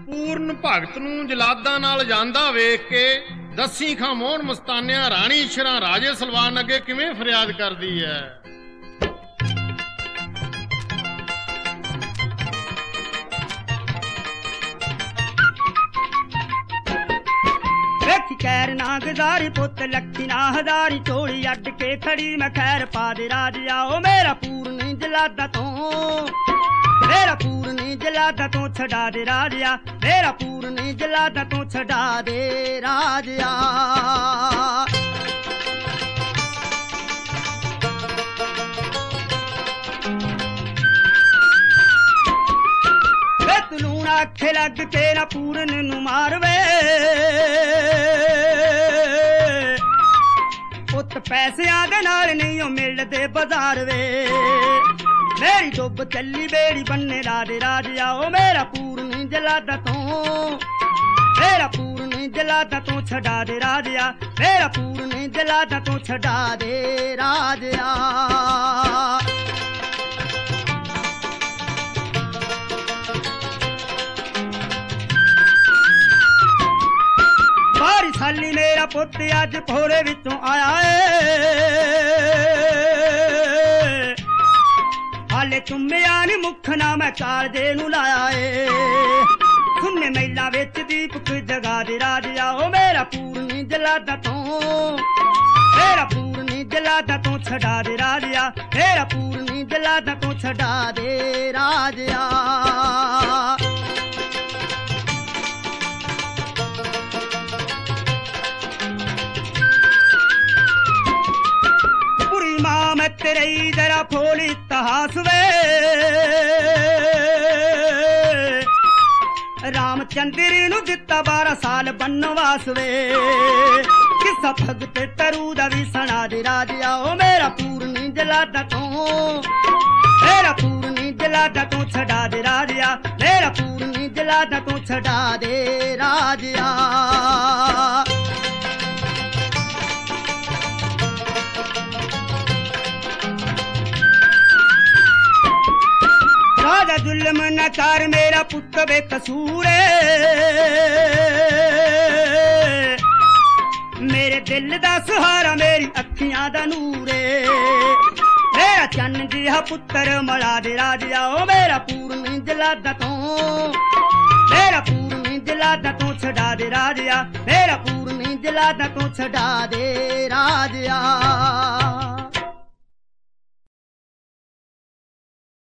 ਪੂਰਨ ਭਗਤ ਨੂੰ ਜਲਾਦਾਂ ਨਾਲ ਜਾਂਦਾ ਵੇਖ ਕੇ ਦੱਸੀ ਖਾਂ ਮੋਹਨ ਮਸਤਾਨਿਆਂ ਰਾਣੀ ਸ਼ਰਾਂ ਰਾਜੇ ਸਲਵਾਨ ਅੱਗੇ ਕਿਵੇਂ ਫਰਿਆਦ ਕਰਦੀ ਹੈ। ਵੇਖੀ ਕੈਰ ਨਾ ਗਜ਼ਾਰੀ ਪੁੱਤ ਲੱਖੀ ਨਾ ਹਜ਼ਾਰੀ ਝੋਲੀ ਅੱਡ ਕੇ ਖੜੀ ਮੈਂ ਖੈਰ ਪਾ ਦੇ ਰਾਜਿਆ ਓ ਮੇਰਾ ਪੂਰਨ ਜਲਾਦਾ ਤੋਂ ਮੇਰਾ ਪੂਰਨ ਜਲਾਦਾ ਤੋਂ ਛਡਾ ਦੇ ਰਾਜਿਆ ਮੇਰਾ ਪੂਰਨ ਜਲਾਦਾ ਤੋਂ ਛਡਾ ਦੇ ਰਾਜਿਆ। ਵੇ ਤੂੰ ਲੂਣ ਆਖੇ ਲੱਗ ਕੇ ਨਾ ਪੂਰਨ ਨੂੰ ਮਾਰਵੇ ਪੁੱਤ ਪੈਸਿਆਂ ਦੇ ਨਾਲ ਨਹੀਂ ਉਹ ਮਿਲਦੇ ਬਾਜ਼ਾਰ ਵੇ ਮੇਰੀ ਡੁੱਬ ਚੱਲੀ ਬੇੜੀ ਬੰਨੇ ਲਾ ਦੇ ਰਾਜਿਆ ਓ ਮੇਰਾ ਪੂਰਨ ਜਲਾਦਾ ਤੋਂ ਮੇਰਾ ਪੂਰਨ ਜਲਾਦਾ ਤੋਂ ਛਡਾ ਦੇ ਰਾਜਿਆ ਮੇਰਾ ਪੂਰਨ ਜਲਾਦਾ ਤੋਂ ਛਡਾ ਦੇ ਰਾਜਿਆ। ਬਾਰੀ ਸਾਲੀ ਮੇਰਾ ਪੁੱਤ ਅੱਜ ਭੋਰੇ ਵਿੱਚੋਂ ਆਇਆ ਏ ਹਾਲੇ ਚੁੰਮਿਆ ਨੀ ਮੁੱਖ ਨਾ ਮੈਂ ਕਾਲਜੇ ਨੂੰ ਲਾਇਆ ਏ ਸੁਣਨੇ ਮਹਿਲਾ ਵਿੱਚ ਦੀਪਕ ਜਗਾ ਦੇ ਰਾਜਿਆ ਓ ਮੇਰਾ ਪੂਰਨ ਜਲਾਦਾ ਤੋਂ ਮੇਰਾ ਪੂਰਨ ਜਲਾਦਾ ਤੋਂ ਛਡਾ ਦੇ ਰਾਜਿਆ ਮੇਰਾ ਪੂਰਨ ਜਲਾਦਾ ਤੋਂ ਛਡਾ ਦੇ ਰਾਜਿਆ। ਬੁਰੀ ਮਾਂ ਮੈਂ ਤੇਰੀ ਜਰਾ ਫੋਲੀ ਇਤਿਹਾਸ ਵੇ ਰਾਮਚੰਦਰ ਨੂੰ ਦਿੱਤਾ 12 ਸਾਲ ਬਨਵਾਸ ਵੇ ਕਿਸਾ ਭਗਤ ਤਰੂ ਦਾ ਵੀ ਸੁਣਾ ਦੇ ਰਾਜਿਆ ਓ ਮੇਰਾ ਪੂਰਨ ਜਲਾਦਾ ਤੋਂ ਮੇਰਾ ਪੂਰਨ ਜਲਾਦਾ ਤੋਂ ਛਡਾ ਦੇ ਰਾਜਿਆ ਮੇਰਾ ਪੂਰਨ ਜਲਾਦਾ ਤੋਂ ਛਡਾ ਦੇ ਰਾਜਿਆ। ਰਾਜਾ ਜ਼ੁਲਮ ਨਾ ਕਰ ਮੇਰਾ ਪੁੱਤ ਬੇਕਸੂਰ ਮੇਰੇ ਦਿਲ ਦਾ ਸਹਾਰਾ ਮੇਰੀ ਅੱਖੀਆਂ ਦਾ ਨੂਰ ਮੇਰਾ ਚੰਨ ਜਿਹਾ ਪੁੱਤਰ ਮਲਾ ਦੇ ਰਾਜਿਆ ਓ ਮੇਰਾ ਪੂਰਨ ਜਲਾਦਾ ਤੋਂ ਮੇਰਾ ਪੂਰਨ ਜਲਾਦਾ ਤੋਂ ਛਡਾ ਦੇ ਰਾਜਿਆ ਮੇਰਾ ਪੂਰਨ ਜਲਾਦਾ ਤੋਂ ਛਡਾ ਦੇ ਰਾਜਿਆ।